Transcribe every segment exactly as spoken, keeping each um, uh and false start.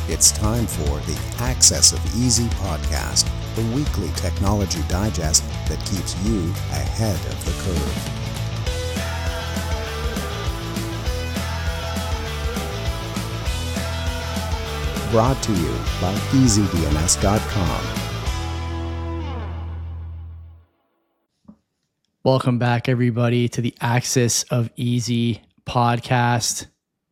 It's time for the Access of Easy podcast, the weekly technology digest that keeps you ahead of the curve. Brought to you by easy D N S dot com. Welcome back, everybody, to the Access of Easy podcast.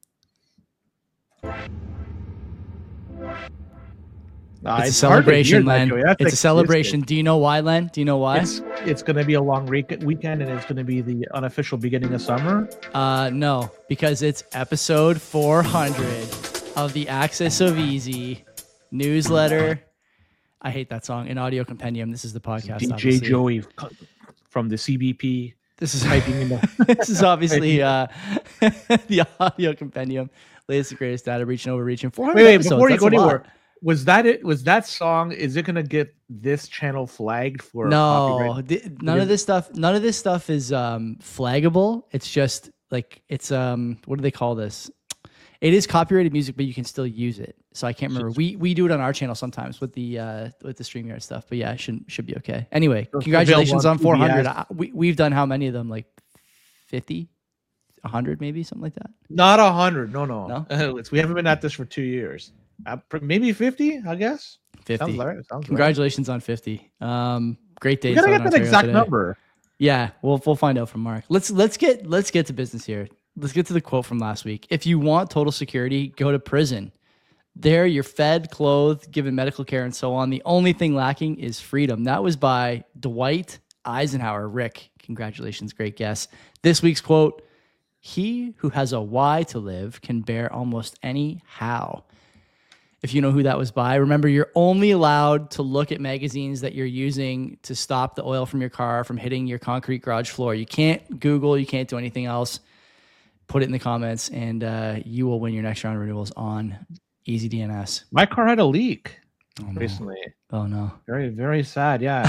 Uh, it's, it's a celebration, Len. That, it's like, a celebration. Do you know why, Len? Do you know why? It's, it's going to be a long re- weekend, and it's going to be the unofficial beginning of summer. Uh, no, because it's episode four hundred of the Access of Easy newsletter. I hate that song. In Audio Compendium. This is the podcast. D J obviously. Joey from the C B P. This is this is obviously uh, the Audio Compendium. Latest and greatest data, reaching over, reaching four hundred wait, wait, episodes. before you That's go anywhere. Lot. Was that it? Was that song? Is it gonna get this channel flagged for no? Th- none of this stuff. None of this stuff is um, flaggable. It's just like it's um. What do they call this? It is copyrighted music, but you can still use it. So I can't remember. We we do it on our channel sometimes with the uh, with the StreamYard stuff. But yeah, it should should be okay. Anyway, congratulations on four hundred. I, we we've done how many of them? Like fifty, a hundred, maybe something like that. Not a hundred. No, no. No? Uh, we haven't been at this for two years. Uh, maybe fifty, I guess. fifty. Sounds right. Sounds Congratulations right. on fifty. Um, great day. We gotta get that exact today. number. Yeah, we'll we'll find out from Mark. Let's let's get let's get to business here. Let's get to the quote from last week. If you want total security, go to prison. There, you're fed, clothed, given medical care, and so on. The only thing lacking is freedom. That was by Dwight Eisenhower. Rick, congratulations, great guess. This week's quote: he who has a why to live can bear almost any how. If you know who that was by, remember you're only allowed to look at magazines that you're using to stop the oil from your car from hitting your concrete garage floor. You can't Google, you can't do anything else. Put it in the comments, and uh, you will win your next round of renewals on Easy D N S. My car had a leak oh, no. recently. Oh, no. Very, very sad. Yeah.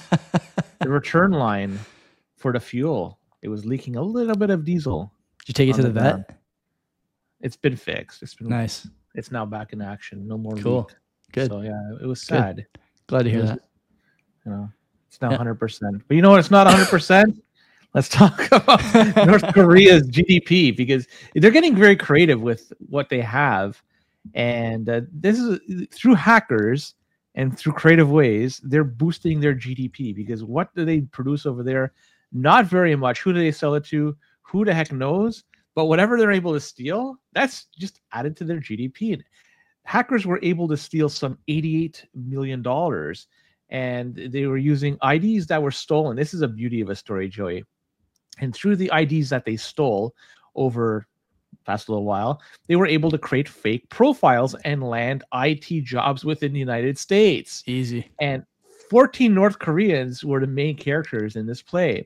The return line for the fuel, it was leaking a little bit of diesel. Did you take it to the, the vet? Ground. It's been fixed. It's been nice. It's now back in action. No more cool. leak. Good. So yeah, it was sad. Good. Glad to hear was, that. You know, it's now yeah. one hundred percent. But you know what? It's not one hundred percent. Let's talk about North Korea's G D P, because they're getting very creative with what they have, and uh, this is through hackers and through creative ways. They're boosting their G D P, because what do they produce over there? Not very much. Who do they sell it to? Who the heck knows? But whatever they're able to steal, that's just added to their G D P. And hackers were able to steal some eighty-eight million dollars, and they were using I Ds that were stolen. This is a beauty of a story, Joey. And through the I Ds that they stole over past a little while, they were able to create fake profiles and land I T jobs within the United States. Easy. And fourteen North Koreans were the main characters in this play.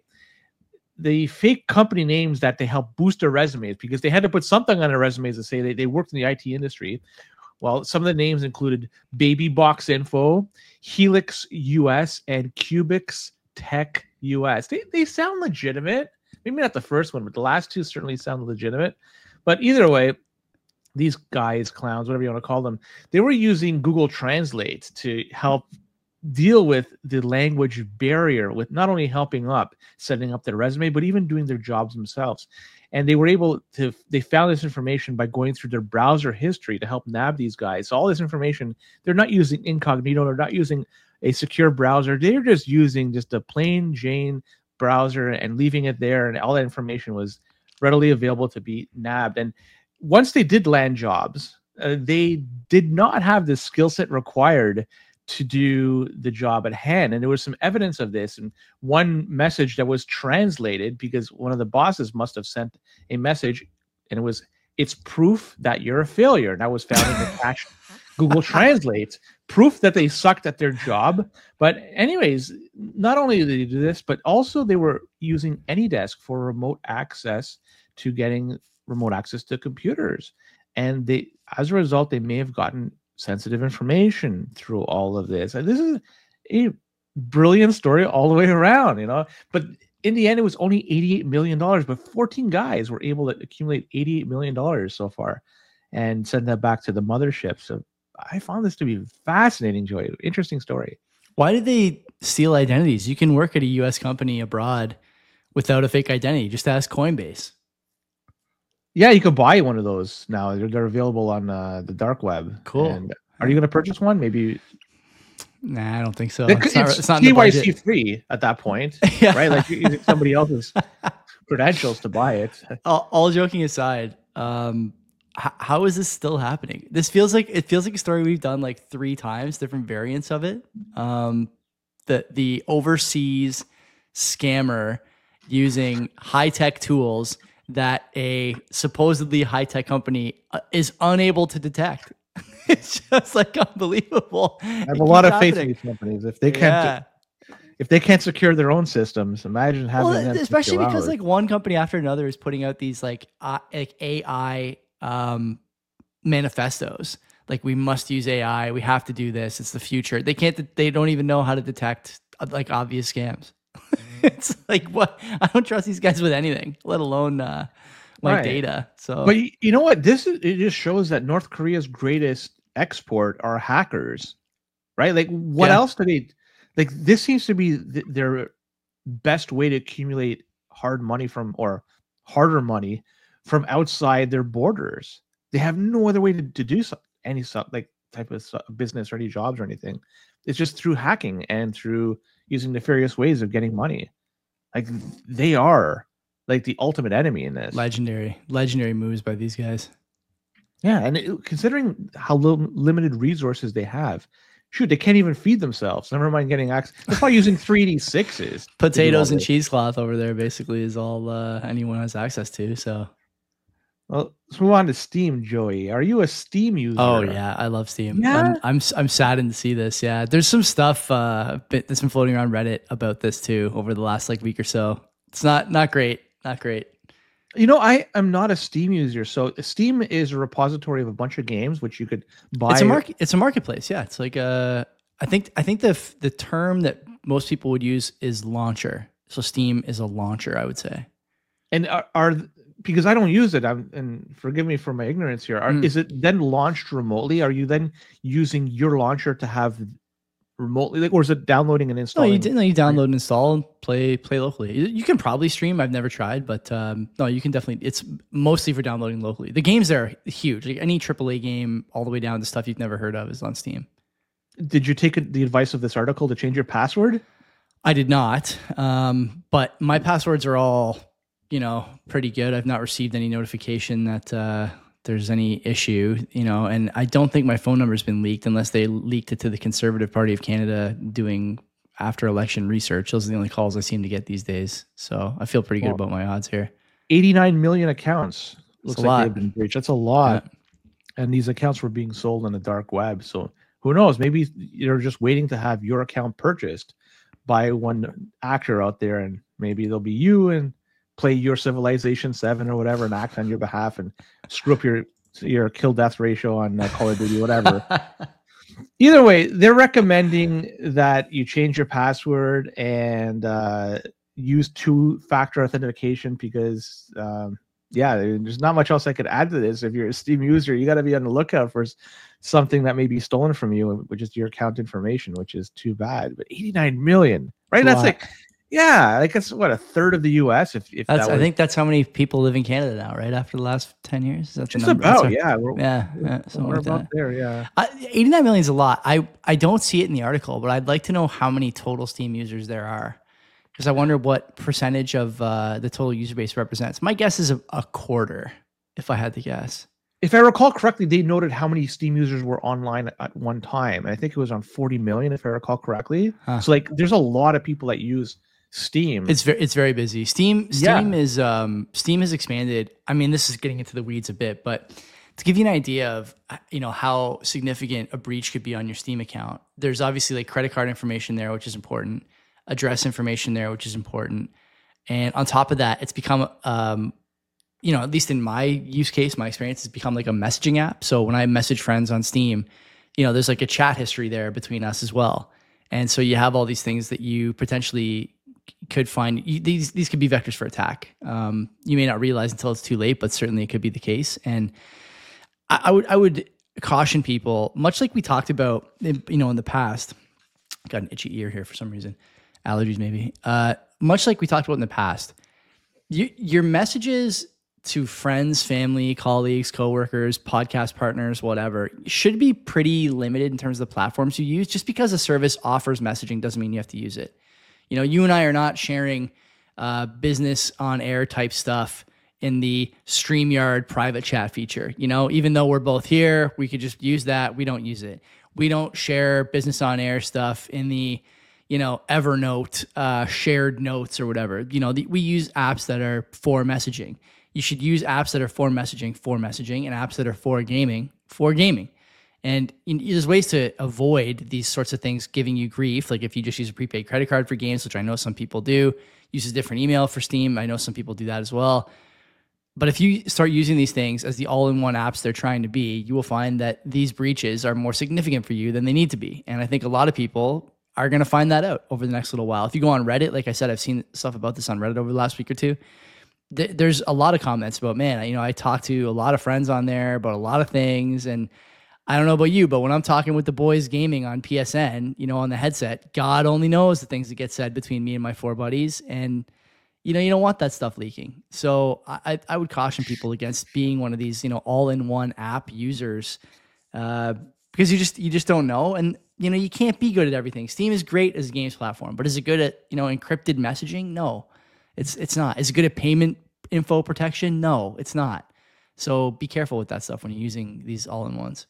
The fake company names that they helped boost their resumes, because they had to put something on their resumes to say they, they worked in the I T industry. Well, some of the names included Baby Box Info, Helix U S, and Cubix Tech U S. They, they sound legitimate. Maybe not the first one, but the last two certainly sound legitimate. But either way, these guys, clowns, whatever you want to call them, they were using Google Translate to help deal with the language barrier, with not only helping up setting up their resume, but even doing their jobs themselves. And they were able to, they found this information by going through their browser history to help nab these guys. So all this information, they're not using incognito, they're not using a secure browser. They're just using just a plain Jane browser and leaving it there. And all that information was readily available to be nabbed. And once they did land jobs, uh, they did not have the skill set required to do the job at hand. And there was some evidence of this. And one message that was translated, because one of the bosses must have sent a message, and it was, "It's proof that you're a failure." And that was found in the attached Google Translate, proof that they sucked at their job. But anyways, not only did they do this, but also they were using AnyDesk for remote access to getting remote access to computers. And they, as a result, they may have gotten sensitive information through all of this. And this is a brilliant story all the way around, you know. But in the end, it was only eighty-eight million dollars, but fourteen guys were able to accumulate eighty-eight million dollars so far and send that back to the mothership. So I found this to be fascinating, Joey. Interesting story. Why did they steal identities? You can work at a U S company abroad without a fake identity. Just ask Coinbase. Yeah, you could buy one of those now. They're, they're available on uh, the dark web. Cool. And are you going to purchase one? Maybe. Nah, I don't think so. It's, It's not, it's it's not in the K Y C budget. free at that point, Yeah. right? Like you're using somebody else's credentials to buy it. all, all joking aside, um, h- how is this still happening? This feels like it feels like a story we've done like three times, different variants of it. Um, the the overseas scammer using high tech tools that a supposedly high tech company uh, is unable to detect. It's just like unbelievable. I have a lot of faith in these companies. If they can't, Yeah. if they can't secure their own systems, imagine having Well, them especially secure because ours. like one company after another is putting out these like uh, like A I um, manifestos. Like we must use A I. We have to do this. It's the future. They can't. They don't even know how to detect uh, like obvious scams. It's like what I don't trust these guys with anything, let alone uh, my Right. data. So, But y- you know what? This is it just shows that North Korea's greatest export are hackers, right? Like, what Yeah. else do they like? This seems to be th- their best way to accumulate hard money from or harder money from outside their borders. They have no other way to, to do so, any so, like type of so- business or any jobs or anything. It's just through hacking and through using nefarious ways of getting money. Like they are like the ultimate enemy in this. legendary, legendary moves by these guys. Yeah, and it, considering how lim- limited resources they have, shoot, they can't even feed themselves. Never mind getting access. That's why using three D sixes. Potatoes and this. cheesecloth over there basically is all uh, anyone has access to. So, Well, let's move on to Steam, Joey. Are you a Steam user? oh yeah, I love Steam. Yeah? I'm, I'm s- I'm saddened to see this. Yeah, there's some stuff uh, bit- that's been floating around Reddit about this too over the last like week or so. It's not not great, not great. You know, I am not a Steam user. So Steam is a repository of a bunch of games which you could buy. It's a market. It's a marketplace. Yeah, it's like a. I think I think the f- the term that most people would use is launcher. So Steam is a launcher, I would say. And are, are because I don't use it. I'm, and forgive me for my ignorance here. Are, Mm. Is it then launched remotely? Are you then using your launcher to have remotely, like, or is it downloading and No, installing? you didn't. You download and install and play play locally. You, you can probably stream. I've never tried, but um, no, you can definitely. It's mostly for downloading locally. The games there are huge. Like any triple A game, all the way down to stuff you've never heard of, is on Steam. Did you take the advice of this article to change your password? I did not, um, but my passwords are all, you know, pretty good. I've not received any notification that uh, there's any issue, you know, and I don't think my phone number has been leaked unless they leaked it to the Conservative Party of Canada doing after election research. Those are the only calls I seem to get these days. So I feel pretty good Well, about my odds here. eighty-nine million accounts. Looks a like lot. they've been breached. That's a lot. And these accounts were being sold on the dark web. So who knows? Maybe you're just waiting to have your account purchased by one actor out there, and maybe they'll be you and play your Civilization seven or whatever and act on your behalf and screw up your your kill death ratio on uh, Call of Duty, whatever. Either way, they're recommending that you change your password and uh, use two-factor authentication because, um, yeah, there's not much else I could add to this. If you're a Steam user, you got to be on the lookout for s- something that may be stolen from you, which is your account information, which is too bad. But eighty-nine million, right? That's a That's lot. like, yeah, like that's what, a third of the U S. If if That's, that I was think that's how many people live in Canada now, right? After the last ten years, is that the just number? That's about, our- yeah, we're, yeah, yeah, something we're like about that. there, yeah. Uh, eighty-nine million is a lot. I, I don't see it in the article, but I'd like to know how many total Steam users there are, because I wonder what percentage of uh, the total user base represents. My guess is a, a quarter, if I had to guess. If I recall correctly, they noted how many Steam users were online at one time. I think it was on forty million, if I recall correctly. Huh. So, like, there's a lot of people that use Steam. It's very it's very busy. Steam Yeah. Steam is um Steam has expanded. I mean, this is getting into the weeds a bit, but to give you an idea of uh, you know how significant a breach could be on your Steam account, there's obviously like credit card information there, which is important, address information there, which is important, and on top of that, it's become um you know, at least in my use case, my experience has become like a messaging app. So when I message friends on Steam, you know, there's like a chat history there between us as well. And so you have all these things that you potentially could find. You, these these could be vectors for attack. Um, you may not realize until it's too late, but certainly it could be the case. And I, I would I would caution people, much like we talked about, you know, in the past. Got an itchy ear here for some reason, allergies maybe. Uh, much like we talked about in the past, you, your messages to friends, family, colleagues, coworkers, podcast partners, whatever, should be pretty limited in terms of the platforms you use. Just because a service offers messaging doesn't mean you have to use it. You know, you and I are not sharing uh, business on air type stuff in the StreamYard private chat feature. You know, even though we're both here, we could just use that. We don't use it. We don't share business on air stuff in the, you know, Evernote uh, shared notes or whatever. You know, the, we use apps that are for messaging. You should use apps that are for messaging, for messaging, and apps that are for gaming, for gaming. And you know, there's ways to avoid these sorts of things giving you grief. Like if you just use a prepaid credit card for games, which I know some people do, use a different email for Steam. I know some people do that as well. But if you start using these things as the all-in-one apps they're trying to be, you will find that these breaches are more significant for you than they need to be. And I think a lot of people are going to find that out over the next little while. If you go on Reddit, like I said, I've seen stuff about this on Reddit over the last week or two. There's a lot of comments about, man, you know, I talked to a lot of friends on there about a lot of things. And I don't know about you, but when I'm talking with the boys gaming on P S N, you know, on the headset, God only knows the things that get said between me and my four buddies. And, you know, you don't want that stuff leaking. So I, I would caution people against being one of these, you know, all-in-one app users uh, because you just, you just don't know. And, you know, you can't be good at everything. Steam is great as a games platform, but is it good at, you know, encrypted messaging? No, it's, it's not. Is it good at payment info protection? No, it's not. So be careful with that stuff when you're using these all-in-ones.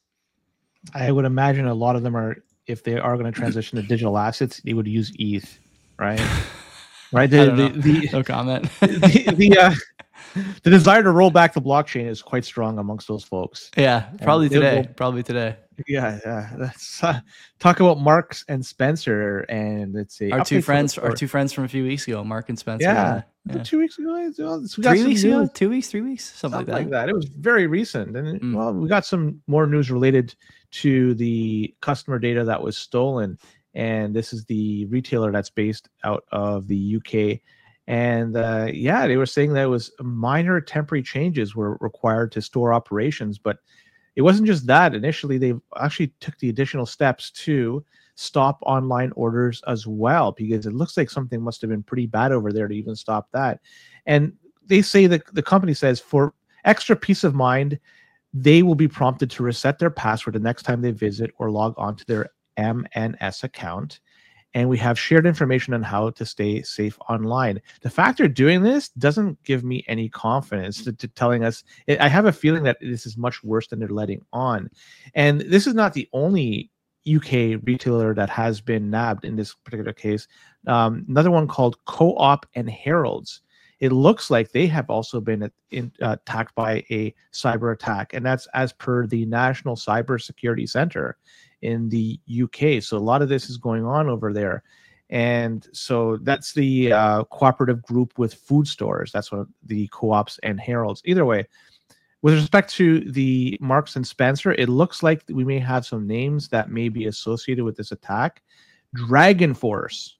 I would imagine a lot of them are, if they are going to transition to digital assets, they would use E T H, right? Right. The, the, the, no comment. the the, uh, the desire to roll back the blockchain is quite strong amongst those folks. Yeah, probably and today. Will, probably today. Yeah, yeah. Let's uh, talk about Marks and Spencer, and it's a our two friends. Our two friends from a few weeks ago, Mark and Spencer. Yeah, yeah. two weeks ago. We three weeks ago. Two weeks. Three weeks. Something, something like, that. like that. It was very recent, and mm. well, we got some more news related to the customer data that was stolen. And this is the retailer that's based out of the U K. And uh, yeah, they were saying that it was minor temporary changes were required to store operations. But it wasn't just that. Initially, they actually took the additional steps to stop online orders as well, because it looks like something must have been pretty bad over there to even stop that. And they say that the company says for extra peace of mind, they will be prompted to reset their password the next time they visit or log on to their M N S account, and we have shared information on how to stay safe online. The fact they're doing this doesn't give me any confidence to, to telling us. I have a feeling that this is much worse than they're letting on. And this is not the only U K retailer that has been nabbed in this particular case. Um, another one called Co-op and Harrods. It looks like they have also been in, uh, attacked by a cyber attack, and that's as per the National Cyber Security Center in the U K. So a lot of this is going on over there. And so that's the uh, cooperative group with food stores. That's what the Co-ops and Harrods. Either way, with respect to the Marks and Spencer, it looks like we may have some names that may be associated with this attack. Dragon Force.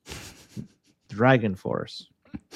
Dragon Force.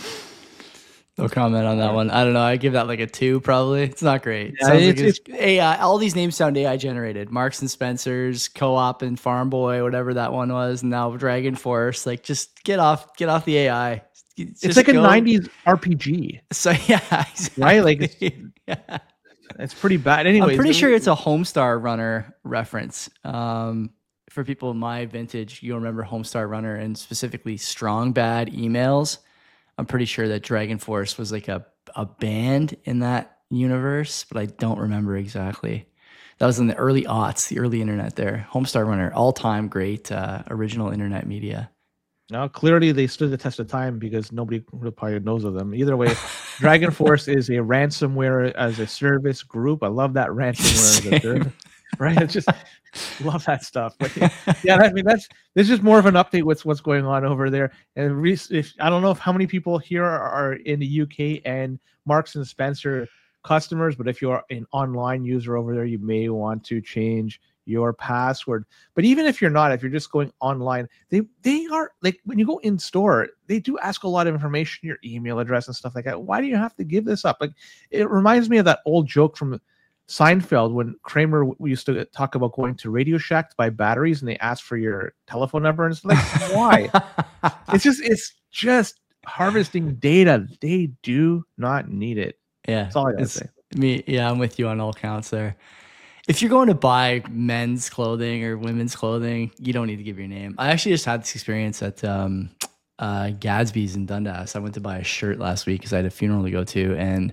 No comment on that one. I don't know. I give that like a two, probably. It's not great. Yeah, Sounds it's, like it's, it's A I. All these names sound A I generated. Marks and Spencer's, Co-op and Farm Boy, whatever that one was. And now Dragon Force. Like, just get off, get off the A I. It's, it's like go. a nineties R P G. So yeah, exactly. Right? Like, it's, yeah. It's pretty bad. Anyways, I'm pretty sure it's a Homestar Runner reference. Um, for people in my vintage, you'll remember Homestar Runner and specifically Strong Bad emails. I'm pretty sure that Dragon Force was like a, a band in that universe, but I don't remember exactly. That was in the early aughts, the early internet there. Homestar Runner, all-time great uh, original internet media. Now, clearly they stood the test of time because nobody probably knows of them. Either way, Dragon Force is a ransomware as a service group. I love that ransomware as a service. Right? It's just love that stuff. But yeah, I mean that's this is more of an update with what's going on over there. And if I don't know if how many people here are in the U K and Marks and Spencer customers, but if you're an online user over there, you may want to change your password. But even if you're not, if you're just going online, they they are like when you go in store, they do ask a lot of information, your email address and stuff like that. Why do you have to give this up? Like it reminds me of that old joke from Seinfeld, when Kramer we used to talk about going to Radio Shack to buy batteries, and they asked for your telephone number, and it's like, why? It's just it's just harvesting data. They do not need it. Yeah, that's all I gotta say. Me, yeah, I'm with you on all counts there. If you're going to buy men's clothing or women's clothing, you don't need to give your name. I actually just had this experience at um, uh, Gadsby's in Dundas. I went to buy a shirt last week because I had a funeral to go to, and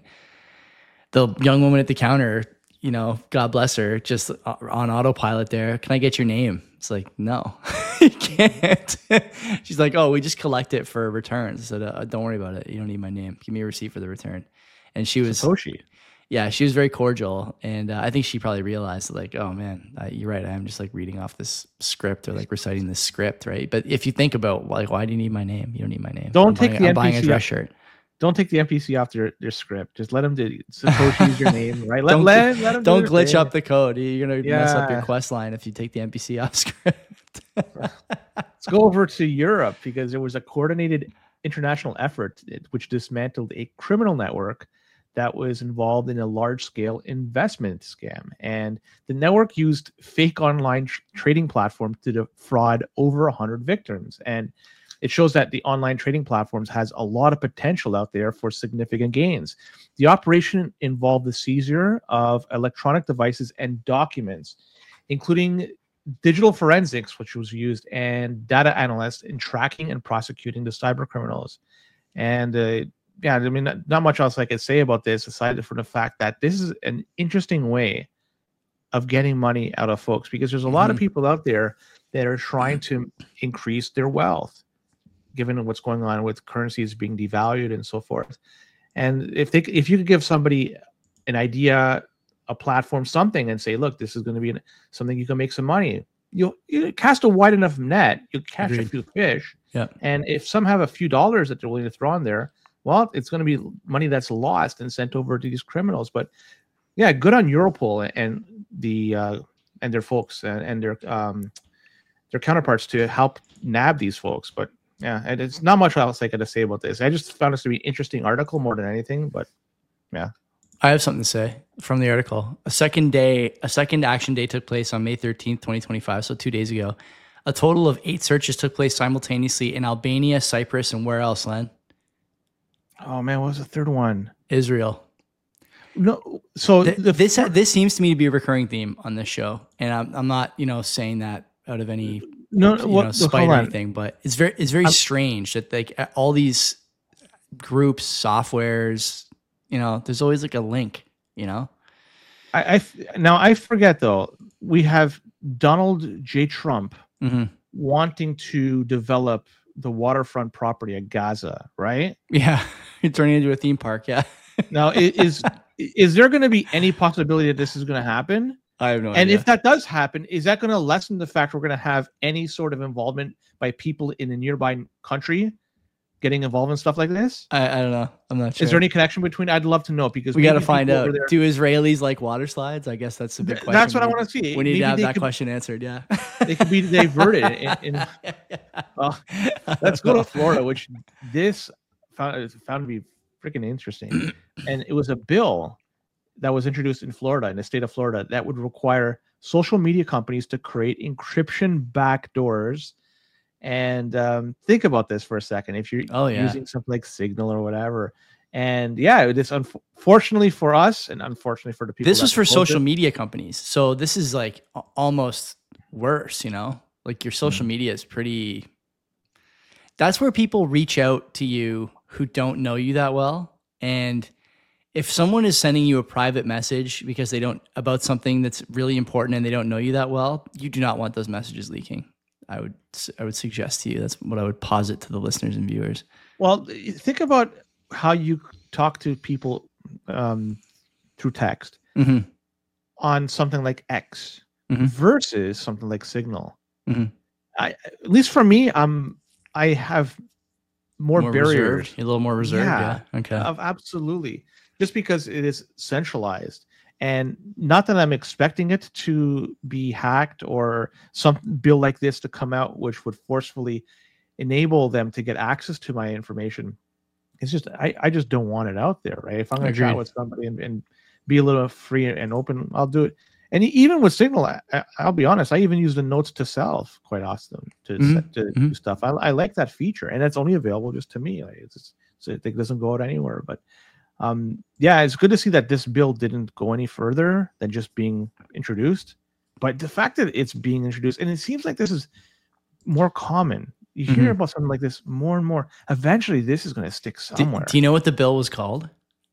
the young woman at the counter, you know, God bless her, just on autopilot there. Can I get your name? It's like, no, you can't. She's like, oh, we just collect it for returns. I said, uh, don't worry about it. You don't need my name. Give me a receipt for the return. And she was, Satoshi. yeah, she was very cordial. And uh, I think she probably realized like, oh man, uh, you're right. I am just like reading off this script or like reciting this script, right? But if you think about like, why do you need my name? You don't need my name. Don't I'm take buying, the I'm buying a N P C dress shirt. Don't take the N P C off their, their script. Just let them do Satoshi's your name, right? Let, don't let, let them don't do glitch thing. up the code. You're gonna yeah. mess up your quest line if you take the N P C off script. Let's go over to Europe because there was a coordinated international effort which dismantled a criminal network that was involved in a large-scale investment scam. And the network used fake online tr- trading platforms to defraud over one hundred victims. And it shows that the online trading platforms has a lot of potential out there for significant gains. The operation involved the seizure of electronic devices and documents, including digital forensics, which was used, and data analysts in tracking and prosecuting the cyber criminals. And uh, yeah, I mean, not, not much else I could say about this aside from the fact that this is an interesting way of getting money out of folks, because there's a lot mm-hmm. of people out there that are trying to increase their wealth, given what's going on with currencies being devalued and so forth. And if they, if you could give somebody an idea, a platform, something, and say, look, this is going to be an, something you can make some money, you'll you cast a wide enough net, you'll catch Agreed. a few fish. Yeah. And if some have a few dollars that they're willing to throw in there, well, it's going to be money that's lost and sent over to these criminals. But yeah, good on Europol and the uh, and their folks and, and their um, their counterparts to help nab these folks. But yeah, and it's not much else I got to say about this. I just found this to be an interesting article more than anything. But yeah, I have something to say from the article. A second day, a second action day took place on May thirteenth, twenty twenty-five, so two days ago. A total of eight searches took place simultaneously in Albania, Cyprus, and where else, Len? Oh man, what was the third one? Israel. No, so Th- the, this this seems to me to be a recurring theme on this show, and I'm I'm not you know saying that out of any no you what, know, spite or on. anything, but it's very it's very I'm, strange that like all these groups, softwares, you know, there's always like a link, you know. I, I now I forget though. We have Donald J. Trump mm-hmm. wanting to develop the waterfront property at Gaza, right? Yeah, you're turning into a theme park. Yeah. Now, is is there going to be any possibility that this is going to happen? I have no and idea. And if that does happen, is that going to lessen the fact we're going to have any sort of involvement by people in a nearby country getting involved in stuff like this? I, I don't know. I'm not sure. Is there any connection between? I'd love to know, because we got to find out. Do Israelis like water slides? I guess that's a big question. That's what I want to see. We need Maybe to have that could, question answered. Yeah, they could be diverted. in, in, well, let's go to Florida, which this found found to be freaking interesting. And it was a bill that was introduced in Florida, in the state of Florida, that would require social media companies to create encryption backdoors. And um, think about this for a second. If you're oh, yeah. using something like Signal or whatever, and yeah, this unfortunately for us, and unfortunately for the people. This was for social it. media companies, so this is like almost worse. You know, like your social mm-hmm. media is pretty. That's where people reach out to you who don't know you that well, and if someone is sending you a private message because they don't about something that's really important and they don't know you that well, you do not want those messages leaking. I would I would suggest to you. That's what I would posit to the listeners and viewers. Well, think about how you talk to people um, through text mm-hmm. on something like X mm-hmm. versus something like Signal. Mm-hmm. I, at least for me, I'm I have more, more barriers. Reserved. A little more reserved. Yeah. yeah. Okay. Uh, absolutely. Just because it is centralized. And not that I'm expecting it to be hacked or some bill like this to come out, which would forcefully enable them to get access to my information. It's just, I, I just don't want it out there, right? If I'm going to chat with somebody and, and be a little free and open, I'll do it. And even with Signal, I, I'll be honest, I even use the notes to self quite often to Mhm, set, to mhm. do stuff. I, I like that feature, and it's only available just to me. Like, it's just, so it doesn't go out anywhere. But um, yeah, it's good to see that this bill didn't go any further than just being introduced. But the fact that it's being introduced, and it seems like this is more common. You hear Mhm. about something like this more and more. Eventually, this is going to stick Do, somewhere. do you know what the bill was called?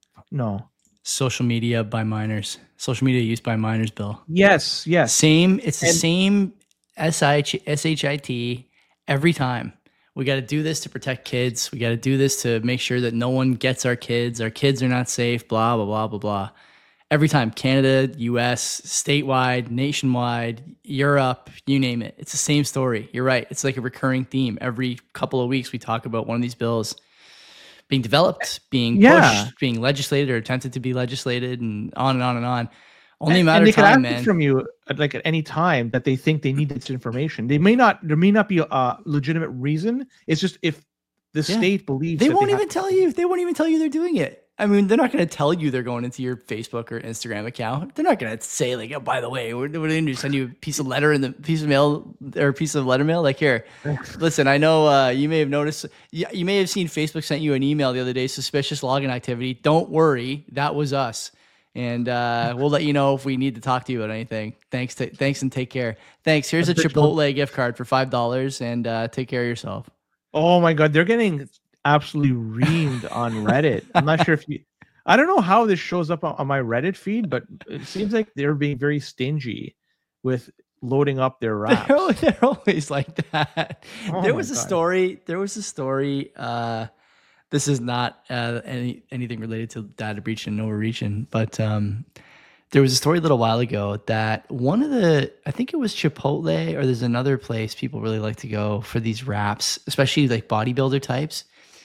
No. Social media by minors. Social media use by minors bill. Yes. Yes. Same. It's the And- same S H I T every time. We got to do this to protect kids. We got to do this to make sure that no one gets our kids. Our kids are not safe. Blah blah blah blah blah. Every time, Canada, U S, statewide, nationwide, Europe, you name it. It's the same story. You're right. It's like a recurring theme. Every couple of weeks, we talk about one of these bills being developed, being Yeah. pushed, being legislated or attempted to be legislated, and on and on and on. Only a and, matter and they of can time, ask it man. from you at, like at any time that they think they need this information. They may not. There may not be a legitimate reason. It's just if the Yeah. state believes They that won't they even have, tell you. They won't even tell you they're doing it. I mean, they're not going to tell you they're going into your Facebook or Instagram account. They're not going to say like, "Oh, by the way, we're, we're going to send you a piece of letter in the piece of mail or a piece of letter mail." Like, here, listen. I know uh, you may have noticed. You, you may have seen Facebook sent you an email the other day. Suspicious login activity. Don't worry, that was us, and uh, we'll let you know if we need to talk to you about anything. Thanks, to, thanks, and take care. Thanks. Here's a Chipotle gift card for five dollars, and uh, take care of yourself. Oh my god, they're getting absolutely reamed on Reddit. I'm not sure if you. I don't know how this shows up on, on my Reddit feed, but it seems like they're being very stingy with loading up their raps. They're, al- they're always like that. Oh there my was a God. story. There was a story. Uh, this is not uh, any anything related to data breach and overreaching, but um, there was a story a little while ago that one of the, I think it was Chipotle, or there's another place people really like to go for these wraps, especially like bodybuilder types.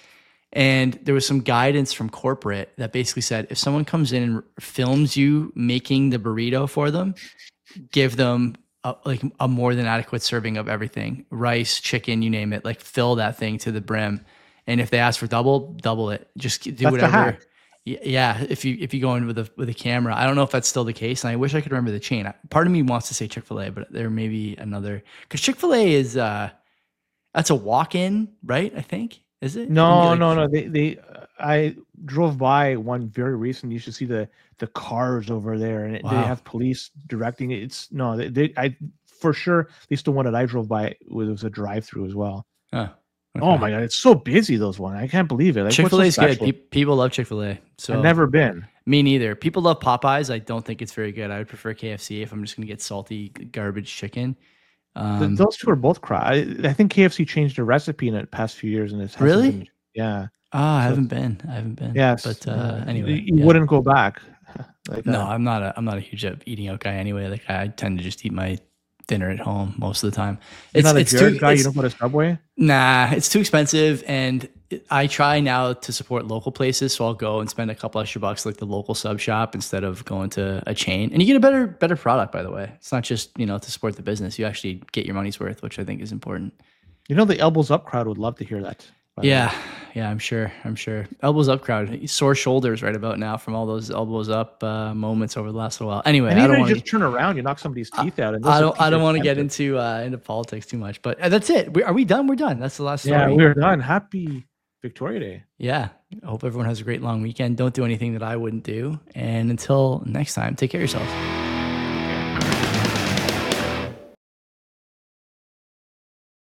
And there was some guidance from corporate that basically said, if someone comes in and films you making the burrito for them, give them a, like a more than adequate serving of everything, rice, chicken, you name it, like fill that thing to the brim. And if they ask for double, double it. Just do That's the whatever. hack. Y- Yeah, if you if you go in with a with a camera, I don't know if that's still the case, and I wish I could remember the chain. Part of me wants to say Chick-fil-A, but there may be another, because Chick-fil-A is uh, that's a walk-in, right? I think is it? No, Like- no, no. They, they. uh, I drove by one very recently. You should see the the cars over there, and it, they Wow. have police directing it. It's no, they, they. I for sure. At least the one that I drove by was, was a drive-through as well. Huh, Oh okay. my god, it's so busy. Those ones, I can't believe it. Like, what's so Chick-fil-A is good. special? Pe- people love Chick-fil-A. So I've never been. me neither. People love Popeyes. I don't think it's very good. I would prefer K F C if I'm just gonna get salty garbage chicken. Th- Um, Those two are both crap. I, I think K F C changed the recipe in the past few years, and it's Really? yeah, ah, I so- haven't been. I haven't been. yes. But uh, uh, anyway, you yeah. wouldn't go back. Like No, that. I'm not a I'm not a huge uh, eating out guy anyway. Like I tend to just eat my dinner at home most of the time. You're not a it's Jared too guy. You it's- don't go to Subway. nah, it's too expensive, and it- I try now to support local places. So I'll go and spend a couple extra bucks like the local sub shop instead of going to a chain. And you get a better better product, by the way. It's not just, you know, to support the business. You actually get your money's worth, which I think is important. You know, the elbows up crowd would love to hear that. by the way. Yeah, yeah, I'm sure. I'm sure. Elbows up crowd, sore shoulders right about now from all those elbows up uh, moments over the last little while. Anyway, And I even don't if want you to. just turn around, you knock somebody's teeth out. And I those are don't. I people don't want to get tempted. into uh, into politics too much, but uh, that's it. We, are we done? We're done. That's the last story. Yeah, we're done. Happy Victoria Day. Yeah. I hope everyone has a great long weekend. Don't do anything that I wouldn't do. And until next time, take care of yourselves.